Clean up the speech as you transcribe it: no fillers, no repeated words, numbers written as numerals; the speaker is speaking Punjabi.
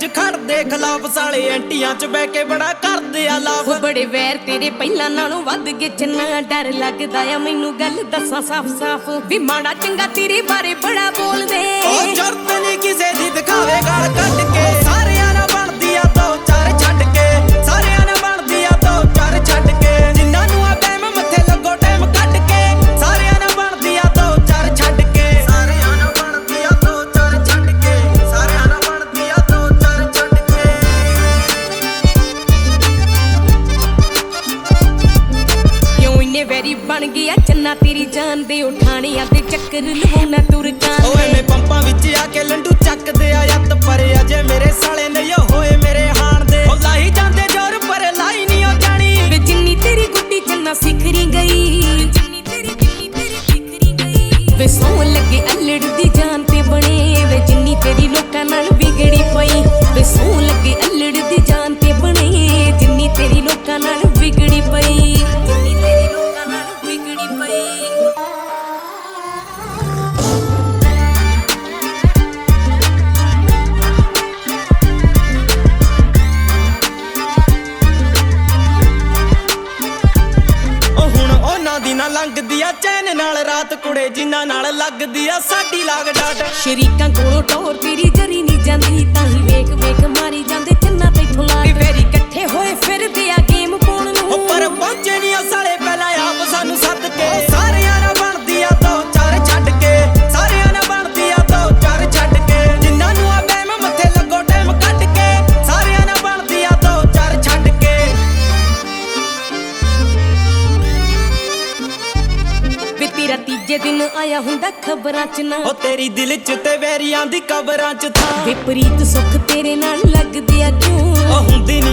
ਖੜਦੇ ਖਿਲਾਫ ਸਾਲੇ ਐਂਟੀਆਂ ਚ ਬਹਿ ਕੇ ਬੜਾ ਕਰਦੇ ਆ ਲਾਫ। ਬੜੇ ਵੈਰ ਤੇਰੇ ਪਹਿਲਾਂ ਨਾਲੋਂ ਵੱਧ ਗਏ ਚੰਨਾ, ਡਰ ਲੱਗਦਾ ਆ ਮੈਨੂੰ ਗੱਲ ਦੱਸਾਂ ਸਾਫ਼-ਸਾਫ਼ ਵੀ ਮਾੜਾ ਚੰਗਾ ਤੇਰੇ ਬਾਰੇ ਬੜਾ ਬੋਲਦੇ। ਉਹ ਜ਼ਰੂਰਤ ਨਹੀਂ ਕਿਸੇ ਦੀ ਦਿਖਾਵੇ ਗਾਲ ਕੱਢ ਕੇ, ਸਾਰਿਆਂ ਨਾਲ ਬਣਦੀ ਆ ਦੋ ਚਾਰ ਛੱਡ ਕੇ, ਸਾਰਿਆਂ ਨਾਲ ਬਣਦੀ ਆ ਦੋ ਚਾਰ ਛੱਡ ਕੇ, ਜਿਨ੍ਹਾਂ ਨੂੰ ਆ ਟਾਈਮ ਮੱਥੇ ਲੱਗੋ ਟਾਈਮ ਕੱਢ ਕੇ, ਸਾਰਿਆਂ ਨਾਲ ਬਣਦੀ ਆ ਦੋ ਚਾਰ ਛੱਡ ਕੇ, ਸਾਰਿਆਂ ਨਾਲ ਬਣਦੀ ਆ ਦੋ ਚਾਰ ਛੱਡ ਕੇ, ਸਾਰਿਆਂ ਨਾਲ ਬਣਦੀ ਆ ਦੋ ਚਾਰ ਛੱਡ ਕੇ। ਕਿਉਂ ਇੰਨੇ ਵੈਰੀ ਬਣ ਗਿਆ ਚੰਨਾ ਤੇਰੀ ਜਾਨ ਦੇ, ਉਠਾਣਿਆਂ ਤੇ ਚੱਕਰ ਲਵਾਉਣਾ ਤੁਰਕਾਂ। ਓਏ ਮੈਂ ਪੰਪਾਂ ਵਿੱਚ ਆ ਕੇ ਲੰਡੂ ਚੱਕਦੇ ਆ ਯੱਤ, ਪਰ ਅਜੇ ਮੇਰੇ ਸਾਲੇ ਨਹੀਂ ਹੋਏ ਮੇਰੇ ਹਾਣ ਦੇ। ਉਹ ਲਾਈ ਜਾਂਦੇ ਜ਼ੋਰ ਪਰ ਲਾਈ ਨਹੀਂ ਉਹ ਜਾਣੀ, ਵੇ ਜਿੰਨੀ ਤੇਰੀ ਗੁੱਡੀ ਚੰਨਾ ਸਿਖਰੀ ਗਈ, ਜਿੰਨੀ ਤੇਰੀ ਸਿਖਰੀ ਗਈ। ਵੇ ਸੌਂ ਲੱਗੇ ਅਲੜ ਦੀ ਜਾਨ ਤੇ ਬਣੇ, ਵੇ ਜਿੰਨੀ ਤੇਰੀ ਲੋਕਾਂ ਨਾਲ ਵਿਗੜੀ ਪਈ। ਵੇ ਸੌਂ ਲੱਗੇ ਅਲੜ ਦੀ ਜਾਨ ਤੇ ਬਣੇ, ਜਿੰਨੀ ਤੇਰੀ ਲੋਕਾਂ ਨਾਲ ਵਿਗੜੀ ਪਈ, ਜਿੰਨੀ ਤੇਰੀ ਲੋਕਾਂ ਨਾਲ ਵਿਗੜੀ ਪਈ। ਦੀ ਨਾ ਲੰਘਦੀ ਆ ਚੈਨ ਨਾਲ ਰਾਤ ਕੁੜੇ, ਜਿਨ੍ਹਾਂ ਨਾਲ ਲੱਗਦੀ ਆ ਸਾਡੀ ਲਾਗ ਡਾਟ। ਸ਼ਰੀਕਾਂ ਕੋਲੋਂ ਟੋਰ ਤੇਰੀ ਜਰੀ ਨਹੀਂ ਜਾਂਦੀ, ਤਾਂ ਹੀ ਵੇਖ ਵੇਖ ਮਾਰੀ ਜਾਂਦੇ ਚੰਨਾ ਤੇ ਠੁਲਾ। ਫੇਰੀ ਇਕੱਠੇ ਹੋਏ ਫਿਰਦੇ ਆ ਗੇਮ ਪਾਉਣ ਨੂੰ, ਪਰ ਪਹੁੰਚੇ ਨਹੀਂ ਆ ਸਾਲੇ ਪਹਿਲਾਂ ਆਪ ਸਾਨੂੰ ਸੱਦ ਕੇ। ਸਾਰਿਆਂ ਨਾਲ ਬਣਦੀ ਆ ਦੋ ਚਾਰ ਛੱਡ ਕੇ, ਸਾਰਿਆਂ ਨਾਲ ਬਣਦੀ ਆ ਦੋ ਚਾਰ ਛੱਡ ਕੇ, ਜਿਨ੍ਹਾਂ ਨੂੰ ਆ ਬੈਮ ਮੱਥੇ ਲੱਗੋ ਟਾਈਮ ਕੱਢ ਕੇ, ਸਾਰਿਆਂ ਨਾਲ ਬਣਦੀ ਆ ਦੋ ਚਾਰ ਛੱਡ ਕੇ। ਵੇ ਤੇਰਾ ਤੀਜੇ ਦਿਨ ਆਇਆ ਹੁੰਦਾ ਖਬਰਾਂ ਚ ਨਾ, ਉਹ ਤੇਰੀ ਦਿਲ ਚ ਤੇ ਵੈਰੀਆਂ ਦੀ ਕਬਰਾਂ ਚ ਥਾਂ। ਵੇ ਪ੍ਰੀਤ ਸੁੱਖ ਤੇਰੇ ਨਾਲ ਲੱਗਦੀ ਆ ਕਿਉਂ, ਉਹ ਹੁੰਦੀ